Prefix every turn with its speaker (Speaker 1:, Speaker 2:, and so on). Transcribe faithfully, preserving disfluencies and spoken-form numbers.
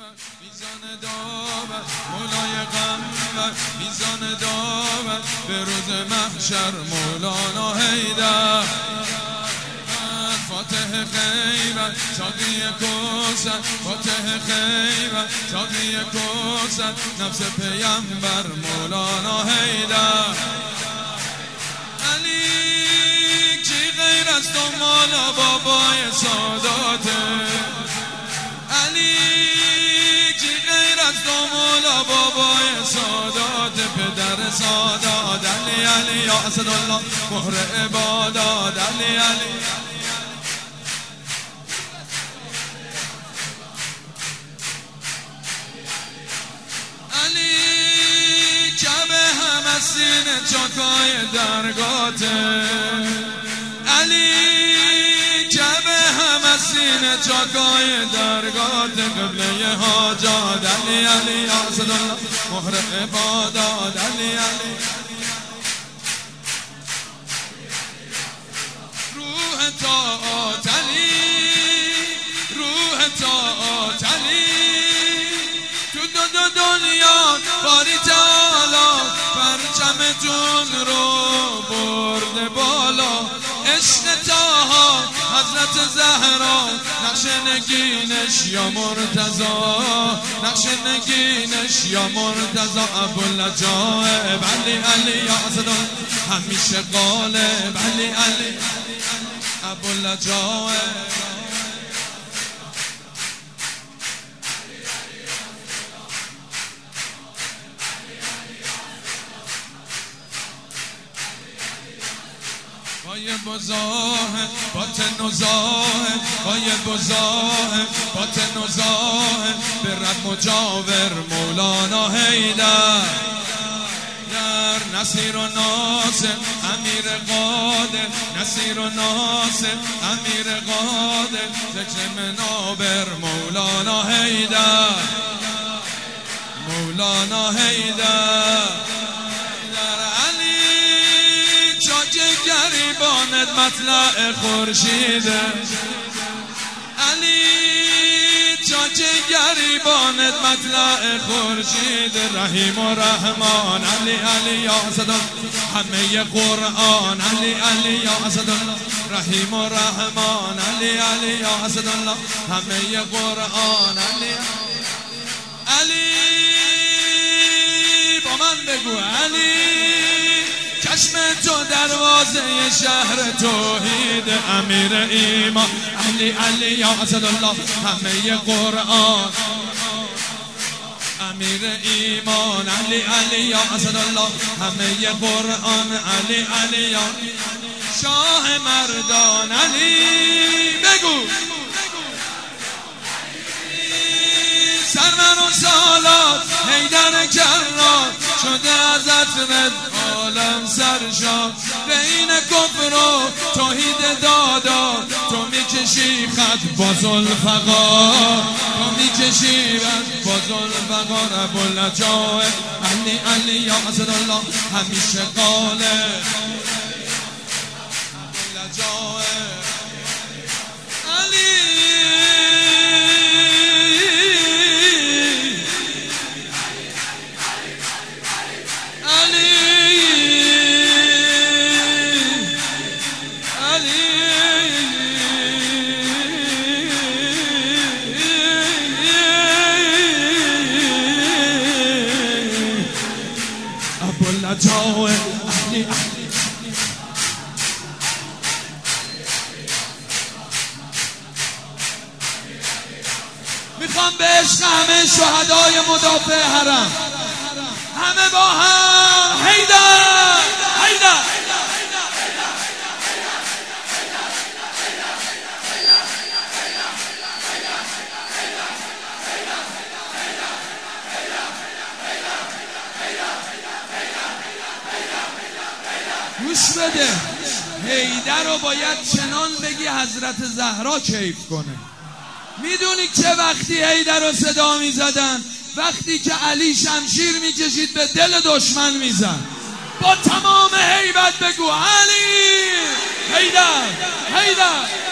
Speaker 1: میزان داور مولای غمبر، میزان داور به روز محشر مولانا حیدر، فاتح خیبر ساقی کوثر، فاتح خیبر ساقی کوثر، نفس پیامبر مولانا حیدر. علی کی غیر از تو مولا بابای ساداته، علی کی غیر از تو مولا بابای سادات، پدر سادات علی علی یا اسدالله مهر عبادات علی علی. علی کعبه هم از سینه چاکای درگاته، علی کعبه هم از سینه چاکای درگات، قبله حاجات علی علی یا اسدالله مهر عبادات علی علی. روح طاعات علی، روح طاعات علی، تو دو دو دنیا باری تعالی پرچمتون رو برده بالا. عشق طاها حضرت زهرا، نقش نگینش یا مرتضا، نقش نگینش یا مرتضا، ابوالعجایب علی علی یا اسدالله همیشه غالب علی علی ابوالعجایب. غایب و ظاهر باطن و ظاهر، غایب و ظاهر باطن و ظاهر، به رب مجاور مولانا حیدر. در نصیر و ناصر امیر قادر، نصیر و ناصر امیر قادر، ذکر منابر مولانا حیدر، مولانا حیدر. گریبانت مطلع خورشید علی، چاچه گریبانت مطلع خورشید، رحیم و رحمان علی علی یا اسدالله همه قرآن علی علی یا اسدالله، رحیم و رحمان علی علی یا اسدالله همه قرآن علی علی. با من بگو علی چشم تو دروازه شهر توحید، امیر ایمان علی علی یا اسدالله همه قرآن، امیر ایمان علی علی یا اسدالله همه قرآن علی علی یا شاه مردان علی. بگو سرمن و سالات حیدر کرات، شده از عطرت عالم سرشاد، بین کفر و توحید دادا، تو میکشی خط با ذوالفقار، تو میکشی خط با ذوالفقار. ابوالعجایب علی علی یا اسدالله همیشه غالب ابوالعجایب علی. میخوام به عشق همه شهدای مدافع حرم همه با هم حیدر حیدر. گوش بده، حیدر رو باید چنان بگی حضرت زهرا کیف کنه. میدونی چه وقتی حیدر رو صدا میزدن؟ وقتی که علی شمشیر میکشید به دل دشمن میزد. با تمام هیبت بگو علی حیدر حیدر.